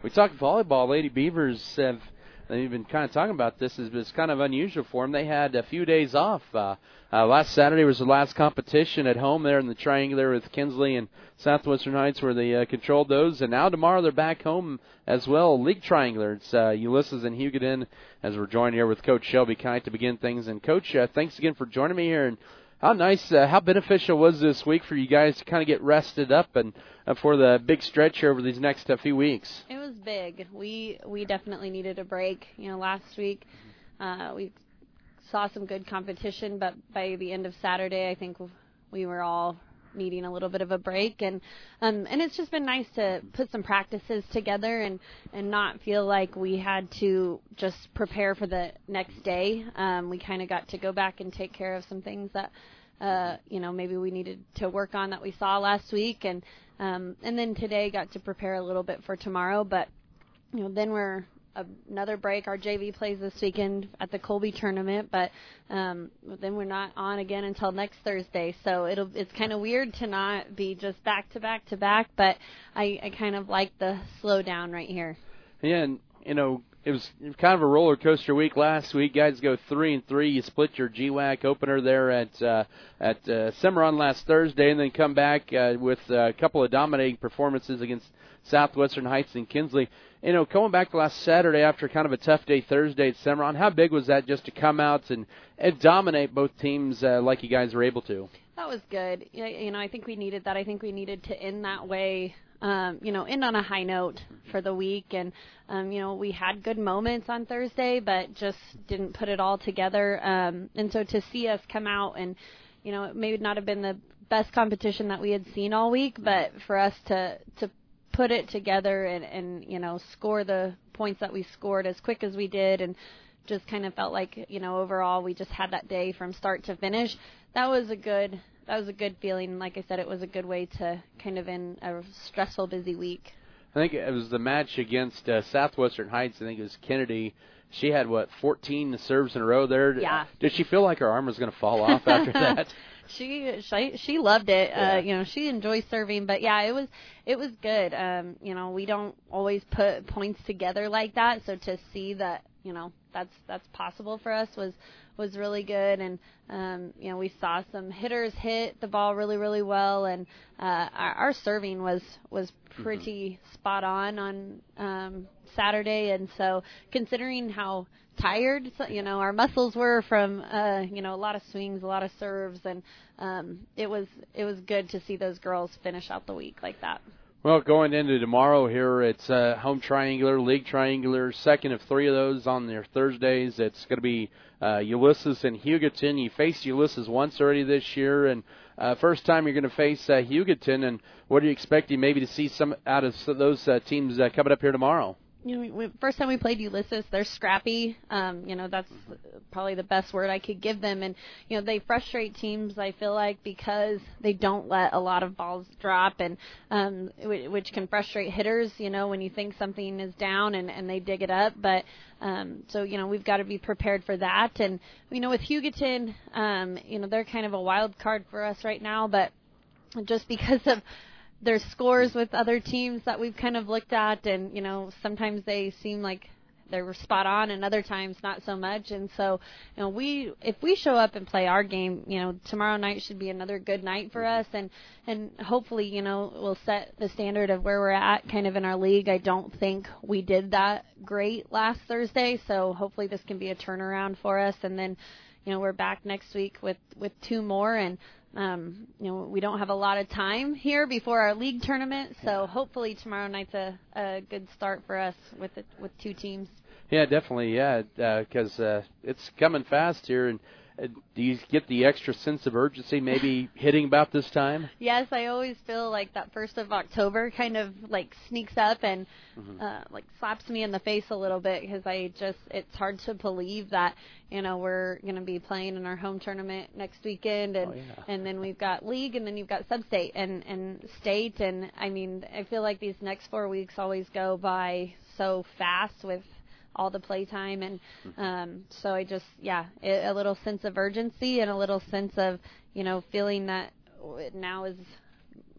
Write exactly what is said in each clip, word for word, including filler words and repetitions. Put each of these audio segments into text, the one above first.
We talked volleyball. Lady Beavers have they've been kind of talking about this. It's kind of unusual for them. They had a few days off. Uh, uh, last Saturday was the last competition at home there in the triangular with Kinsley and Southwestern Heights where they uh, controlled those. And now tomorrow they're back home as well, league triangular. It's uh, Ulysses and Hugoton as we're joined here with Coach Shelby Kite to begin things. And, Coach, uh, thanks again for joining me here. And how nice, uh, how beneficial was this week for you guys to kind of get rested up and uh, for the big stretch here over these next uh, few weeks? It was big. We we definitely needed a break. You know, last week uh, we saw some good competition, but by the end of Saturday, I think we were all needing a little bit of a break, and um, and it's just been nice to put some practices together and, and not feel like we had to just prepare for the next day. Um, we kind of got to go back and take care of some things that uh, you know maybe we needed to work on that we saw last week, and um, and then today got to prepare a little bit for tomorrow. But you know then we're another break. Our J V plays this weekend at the Colby tournament, but um, then we're not on again until next Thursday. So it'll it's kind of weird to not be just back to back to back, but I, I kind of like the slow down right here. Yeah, and you know it was kind of a roller coaster week last week. Guys go three and three. You split your G WAC opener there at uh, at uh, Cimarron last Thursday, and then come back uh, with a couple of dominating performances against Southwestern Heights and Kinsley. You know, coming back to last Saturday after kind of a tough day Thursday at Cimarron, how big was that just to come out and, and dominate both teams uh, like you guys were able to? That was good. You know, I think we needed that. I think we needed to end that way, um, you know, end on a high note for the week. And, um, you know, we had good moments on Thursday, but just didn't put it all together. Um, and so to see us come out and, you know, it may not have been the best competition that we had seen all week, but for us to, to put it together and, and, you know, score the points that we scored as quick as we did and just kind of felt like, you know, overall we just had that day from start to finish. That was a good, that was a good feeling. Like I said, it was a good way to kind of end a stressful, busy week. I think it was the match against uh, Southwestern Heights. I think it was Kennedy. She had, what, fourteen serves in a row there? Yeah. Did she feel like her arm was going to fall off after that? She she she loved it. Yeah. Uh, you know, she enjoys serving, but yeah, it was it was good. Um, you know, we don't always put points together like that, so to see that, you know, that's that's possible for us was was really good. And um, you know, we saw some hitters hit the ball really really well, and uh, our, our serving was was pretty mm-hmm. spot on on um, Saturday. And so, considering how tired, you know, our muscles were from, uh, you know, a lot of swings, a lot of serves, and um, it was it was good to see those girls finish out the week like that. Well, going into tomorrow here, it's uh, home triangular, league triangular, second of three of those on their Thursdays. It's going to be uh, Ulysses and Hugoton. You faced Ulysses once already this year, and uh, first time you're going to face uh, Hugoton. And what are you expecting maybe to see some out of those uh, teams uh, coming up here tomorrow? You know, we, first time we played Ulysses, they're scrappy. Um, you know, that's probably the best word I could give them. And, you know, they frustrate teams, I feel like, because they don't let a lot of balls drop, and um, which can frustrate hitters, you know, when you think something is down and, and they dig it up. But um, so, you know, we've got to be prepared for that. And, you know, with Hugoton, um, you know, they're kind of a wild card for us right now, but just because of their scores with other teams that we've kind of looked at, and, you know, sometimes they seem like they're spot on and other times not so much. And so, you know, we, if we show up and play our game, you know, tomorrow night should be another good night for us. And, and hopefully, you know, we'll set the standard of where we're at kind of in our league. I don't think we did that great last Thursday. So hopefully this can be a turnaround for us. And then, you know, we're back next week with, with two more, and, Um, you know, we don't have a lot of time here before our league tournament, so hopefully tomorrow night's a, a good start for us with the, with two teams. Yeah, definitely, yeah, because uh, uh, it's coming fast here. And uh, do you get the extra sense of urgency maybe hitting about this time? Yes, I always feel like that first of October kind of like sneaks up and mm-hmm. uh, like slaps me in the face a little bit, because I just, it's hard to believe that, you know, we're going to be playing in our home tournament next weekend, and, oh, yeah. and then we've got league, and then you've got sub-state and, and state. And, I mean, I feel like these next four weeks always go by so fast with all the playtime. And um, so I just, yeah, it, a little sense of urgency and a little sense of, you know, feeling that now is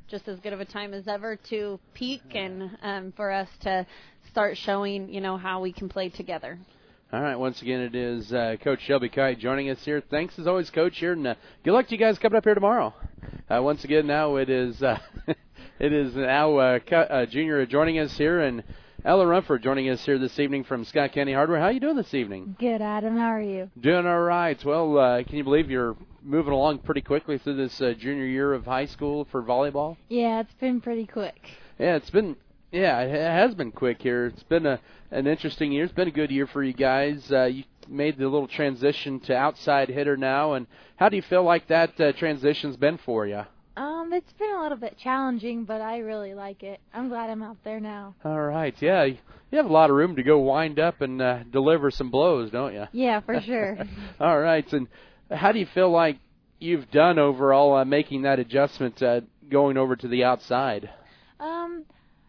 just as good of a time as ever to peak and um, for us to start showing, you know, how we can play together. All right, once again, it is uh, Coach Shelby Kite joining us here. Thanks, as always, Coach, here, and uh, good luck to you guys coming up here tomorrow. Uh, once again, now it is uh, it is now uh, uh, Junior joining us here, and Ella Rumford joining us here this evening from Scott County Hardware. How are you doing this evening? Good, Adam. How are you? Doing all right. Well, uh, can you believe you're moving along pretty quickly through this uh, junior year of high school for volleyball? Yeah, it's been pretty quick. Yeah, it's been yeah, it has been quick here. It's been a an interesting year. It's been a good year for you guys. Uh, you made the little transition to outside hitter now, and how do you feel like that uh, transition's been for you? Um, it's been a little bit challenging, but I really like it. I'm glad I'm out there now. All right, yeah, you have a lot of room to go wind up and uh, deliver some blows, don't you? Yeah, for sure. All right, and how do you feel like you've done overall uh, making that adjustment uh, going over to the outside? Um,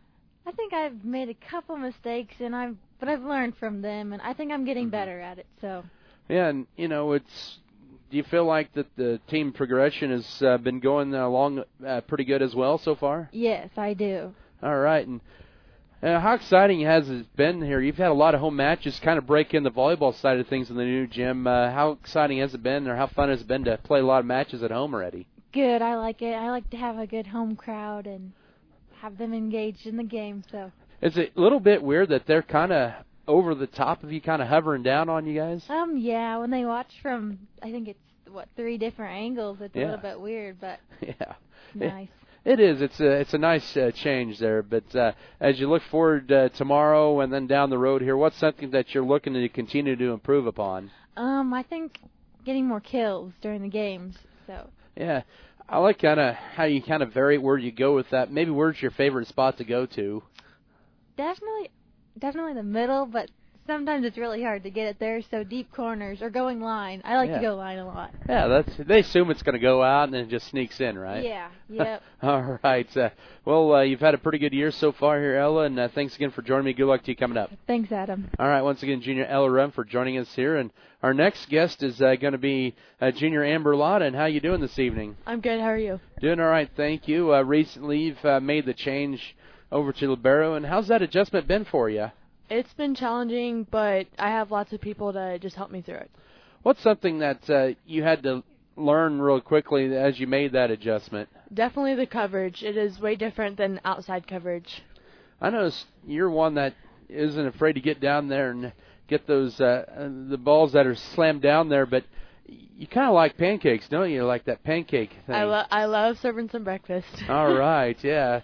I think I've made a couple mistakes, and I've but I've learned from them, and I think I'm getting better at it. So. Yeah, and you know, it's. Do you feel like that the team progression has uh, been going along uh, pretty good as well so far? Yes, I do. All right, and uh, how exciting has it been here? You've had a lot of home matches, kind of break in the volleyball side of things in the new gym. Uh, how exciting has it been, or how fun has it been to play a lot of matches at home already? Good, I like it. I like to have a good home crowd and have them engaged in the game. So. Is it a little bit weird that they're kind of over the top of you, kind of hovering down on you guys? Um, yeah, when they watch from, I think it's, what, three different angles, it's yeah. a little bit weird, but yeah, nice. It, it is. It's a, it's a nice uh, change there, but uh, as you look forward uh, tomorrow and then down the road here, what's something that you're looking to continue to improve upon? Um, I think getting more kills during the games, so. Yeah, I like kind of how you kind of vary where you go with that. Maybe where's your favorite spot to go to? Definitely, definitely the middle, but sometimes it's really hard to get it there, so deep corners or going line. I like yeah. to go line a lot. Yeah, that's they assume it's going to go out and then it just sneaks in, right? Yeah, yep. All right. Uh, well, uh, you've had a pretty good year so far here, Ella, and uh, thanks again for joining me. Good luck to you coming up. Thanks, Adam. All right, once again, Junior Ella Rumford joining us here, and our next guest is uh, going to be uh, Junior Amber Lotta. And how you doing this evening? I'm good. How are you? Doing all right, thank you. Uh, recently, you've uh, made the change over to libero, and how's that adjustment been for you? It's been challenging, but I have lots of people to just help me through it. What's something that uh, you had to learn real quickly as you made that adjustment? Definitely the coverage. It is way different than outside coverage. I noticed you're one that isn't afraid to get down there and get those uh, the balls that are slammed down there, but you kind of like pancakes, don't you? Like that pancake thing. I, lo- I love serving some breakfast. All right, yeah.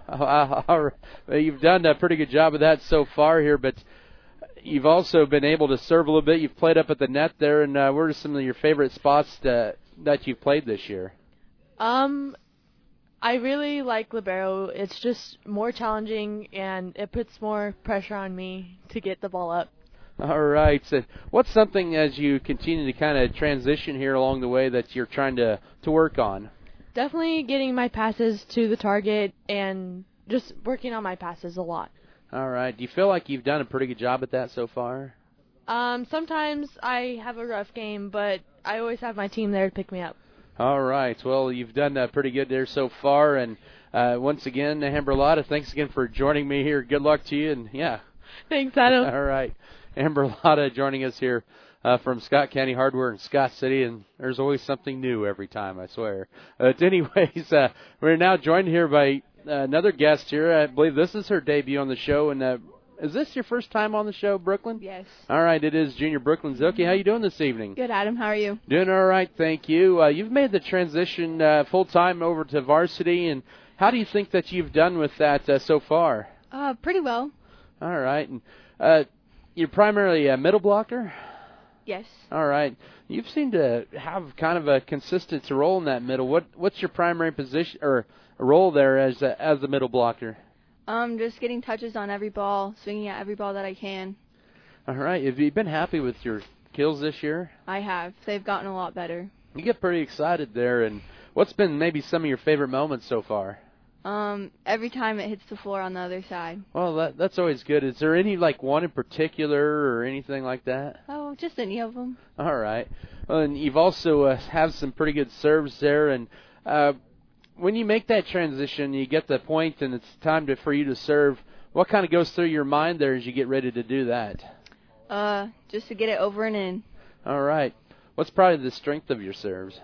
Uh, you've done a pretty good job of that so far here, but you've also been able to serve a little bit. You've played up at the net there, and uh, what are some of your favorite spots to, that you've played this year? Um, I really like libero. It's just more challenging, and it puts more pressure on me to get the ball up. All right. So what's something as you continue to kind of transition here along the way that you're trying to, to work on? Definitely getting my passes to the target and just working on my passes a lot. All right. Do you feel like you've done a pretty good job at that so far? Um, sometimes I have a rough game, but I always have my team there to pick me up. All right. Well, you've done uh, pretty good there so far. And uh, once again, Amber Lotta, thanks again for joining me here. Good luck to you. And, yeah. Thanks, Adam. All right. Amber Lotta joining us here uh, from Scott County Hardware in Scott City. And there's always something new every time, I swear. But anyways, uh, we're now joined here by uh, another guest here. I believe this is her debut on the show. And uh, is this your first time on the show, Brooklyn? Yes. All right, it is Junior Brooklyn Zilke. How you doing this evening? Good, Adam. How are you? Doing all right, thank you. Uh, you've made the transition uh, full-time over to varsity, and how do you think that you've done with that uh, so far? Uh, pretty well. All right. And uh, you're primarily a middle blocker? Yes. All right. You seem to have kind of a consistent role in that middle. What What's your primary position or role there as a, as the middle blocker? Um, just getting touches on every ball, swinging at every ball that I can. All right. Have you been happy with your kills this year? I have. They've gotten a lot better. You get pretty excited there. And what's been maybe some of your favorite moments so far? Um, every time it hits the floor on the other side. Well, that, that's always good. Is there any, like, one in particular or anything like that? Oh, just any of them. All right. Well, and you've also uh, have some pretty good serves there. And uh, when you make that transition, you get the point, and it's time to, for you to serve. What kind of goes through your mind there as you get ready to do that? Uh, just to get it over and in. All right. What's probably the strength of your serves?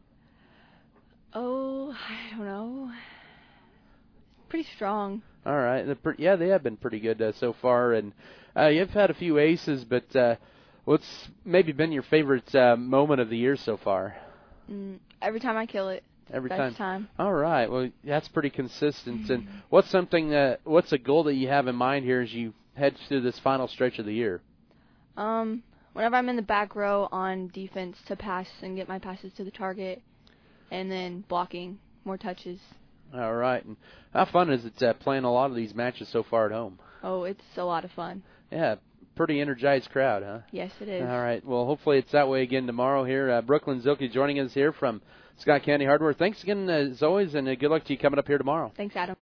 Oh, I don't know. Pretty strong. All right. They're pre- yeah, they have been pretty good uh, so far, and uh, you've had a few aces, but uh, what's maybe been your favorite uh, moment of the year so far? Mm, every time I kill it. Every Best time. time. All right. Well, that's pretty consistent. And what's something that what's a goal that you have in mind here as you head through this final stretch of the year? Um, whenever I'm in the back row on defense, to pass and get my passes to the target, and then blocking more touches. All right. And how fun is it uh, playing a lot of these matches so far at home? Oh, it's a lot of fun. Yeah, pretty energized crowd, huh? Yes, it is. All right. Well, hopefully it's that way again tomorrow here. Uh, Brooklyn Zilke joining us here from Scott County Hardware. Thanks again, uh, as always, and uh, good luck to you coming up here tomorrow. Thanks, Adam.